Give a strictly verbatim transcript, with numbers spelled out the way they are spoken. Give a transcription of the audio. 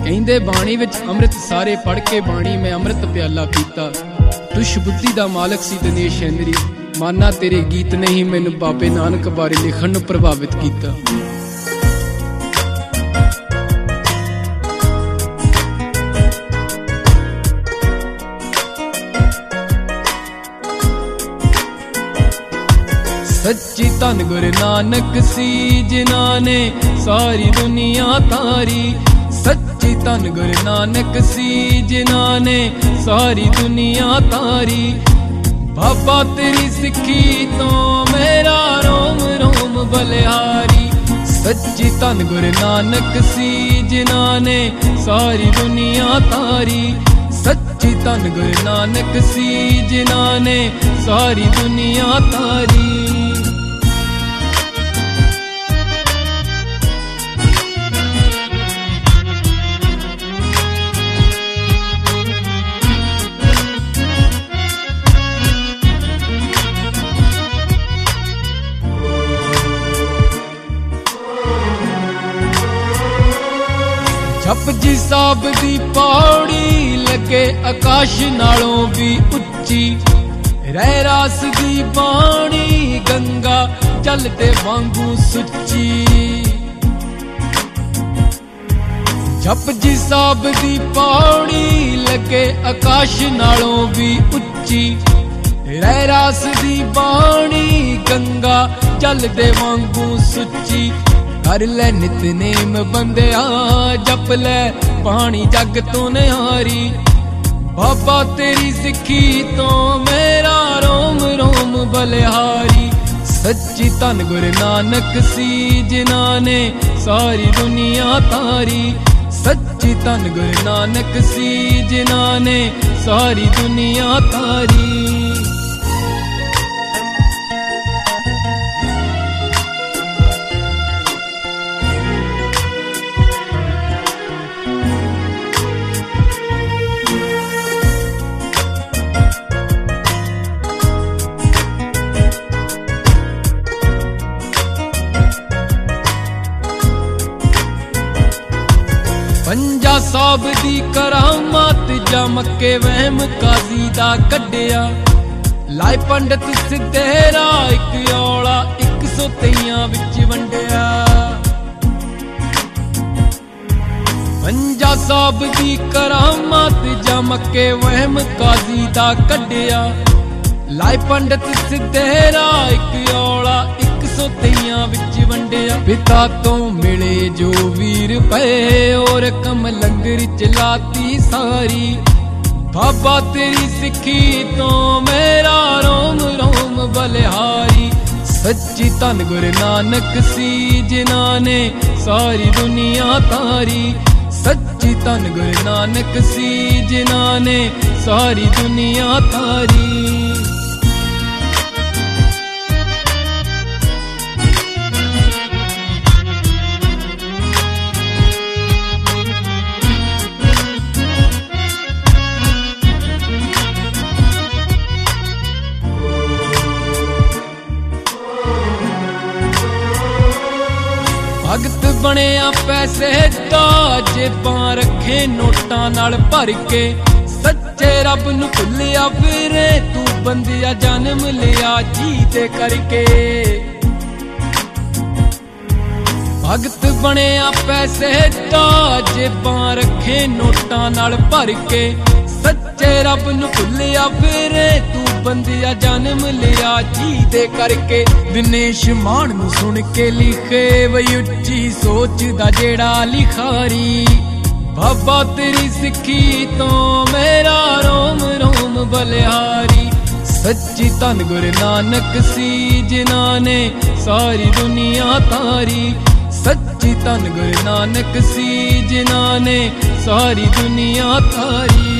ਕਹਿੰਦੇ ਬਾਣੀ ਵਿੱਚ ਅੰਮ੍ਰਿਤ ਸਾਰੇ ਪੜ ਕੇ ਬਾਣੀ ਮੈਂ ਅੰਮ੍ਰਿਤ ਪਿਆਲਾ ਪੀਤਾ। ਤੂੰ ਸ਼ਬੁੱਧੀ ਦਾ ਮਾਲਕ ਸੀ ਦਿਨੇਸ਼ ਹੈਨਰੀ, ਮਾਨਾ ਤੇਰੇ ਗੀਤ ਨੇ ਹੀ ਮੈਨੂੰ ਬਾਬੇ ਨਾਨਕ ਬਾਰੇ ਲਿਖਣ ਨੂੰ ਪ੍ਰਭਾਵਿਤ ਕੀਤਾ। सच्ची धन गुरु नानक सी जिन्हां ने सारी दुनिया तारी। सच्ची धन गुरु नानक सी जिन्हां ने सारी दुनिया तारी। बाबा तेरी सिक्खी तो मेरा रोम रोम बलिहारी। सच्ची धन गुरु नानक सी जिन्हां ने सारी दुनिया तारी। सच्ची धन गुरु नानक सी जिन्हां ने सारी दुनिया तारी। जपजी साहब दी पौड़ी लगे आकाश नालों भी उच्ची। रहरास दी बाणी गंगा चलते वांगू सुच्ची। जपजी साहब दी पौड़ी लगे आकाश नालों भी उच्ची। रहरास दी बाणी गंगा चलते वांगू सुच्ची। कर ले नितनेम बंदिया जप ले पानी जग तो निहारी। बाबा तेरी सिक्खी तो मेरा रोम रोम बलिहारी। सच्ची धन गुरु नानक सी जिन्हां ने सारी दुनिया तारी। सच्ची धन गुरु नानक सी जिन्हां ने सारी दुनिया तारी। पंजा साहब दी करामत जम के वहम काजी दा कड्डिया। लाए पंडित सिद्धेरा इक औला इक सौ तेइयां विच वंडिया। पंजा साहब दी करामत जम के वहम काजी दा कड्डिया। लाए पंडित सिद्धेरा इक औला इक सौ तेइयां विच वंडिया। पिता तो मिले जो वीर पे और कम लंगर चलाती सारी। बाबा तेरी सिक्खी तो मेरा रोम रोम बलिहारी। सच्ची धन गुरु नानक सी जिन्हां ने सारी दुनिया तारी। सच्ची धन गुरु नानक सी जिन्हां ने सारी दुनिया तारी। भगत बनिया पैसे दा जेबां रखे नोटां नाल भर के। सच्चे रब नूं भुल्लिया फिरे तू बंदिया जन्म लिया जी दे करके। भगत बनिया पैसे दा जेबां रखे नोटां नाल भर के। सच्चे रब नूं भुल्लिया फिरे तू बंदिया जन्म लिया जी दे करके। दिनेश मान नूं सुन के लिखे वही उच्ची सोच दा जेड़ा लिखारी। बाबा तेरी सिक्खी तो मेरा रोम रोम बलिहारी। सच्ची धन गुरु नानक सी जिन्हां ने सारी दुनिया तारी। सच्ची धन गुरु नानक सी जिन्हां ने सारी दुनिया तारी।